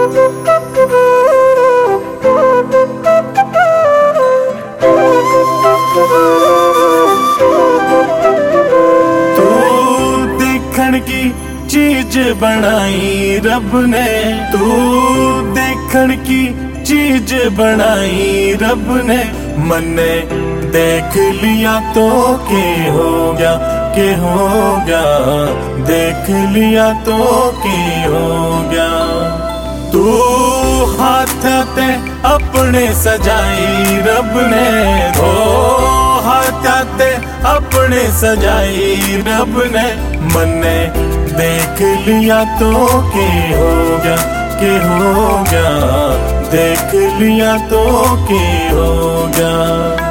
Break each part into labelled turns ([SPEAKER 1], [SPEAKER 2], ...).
[SPEAKER 1] की चीज बनाई रब ने, तू देखण की चीज बनाई रब ने। मन्ने देख लिया तो के हो गया, के हो गया, देख लिया तो के हो गया। तू हाथ ते अपने सजाई रब ने, ओ हाथ ते अपने सजाई रब ने। मन्ने देख लिया तो के हो गया, के हो गया, देख लिया तो के हो गया।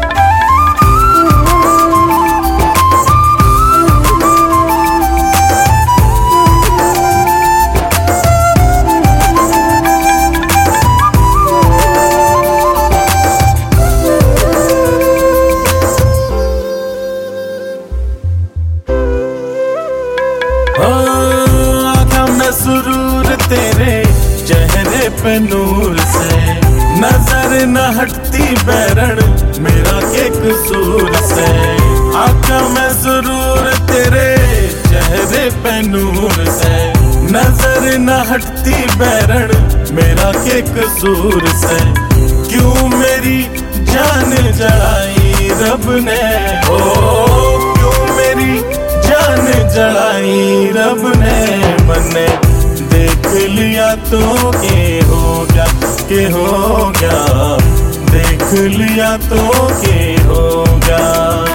[SPEAKER 1] सुरूर तेरे चेहरे पे नूर से, नजर न हटती बैरण मेरा के कसूर से। आँखों में सुरूर तेरे चेहरे पे नूर से, नजर न हटती बैरण मेरा के कसूर से। क्यों मेरी जान जलाई रब ने, ओ क्यों मेरी जान जलाई रब ने। मन्ने देख लिया तो के हो गया, के हो गया, देख लिया तो के हो गया।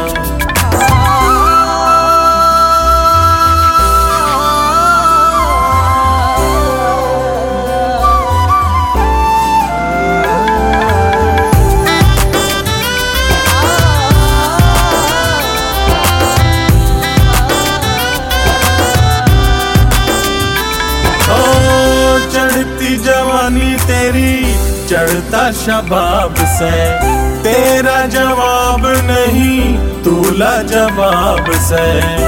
[SPEAKER 1] जवानी तेरी चढ़ता शबाब से, तेरा जवाब नहीं तूला जवाब से।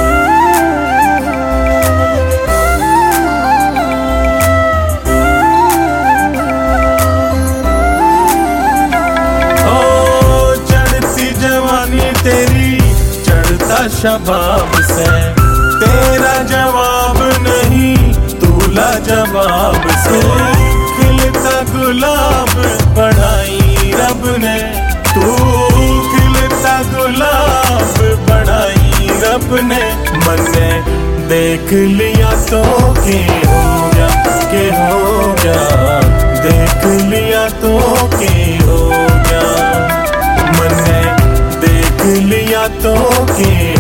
[SPEAKER 1] ओ चढ़ती जवानी तेरी चढ़ता शबाब से, तेरा जवाब नहीं तूला जवाब से। खिलता गुलाब बढ़ाई रब ने, तू खिलता गुलाब बढ़ाई रब ने। मन्ने देख लिया तो के हो गया, के हो गया, देख लिया तो के हो गया। मन्ने देख लिया तो के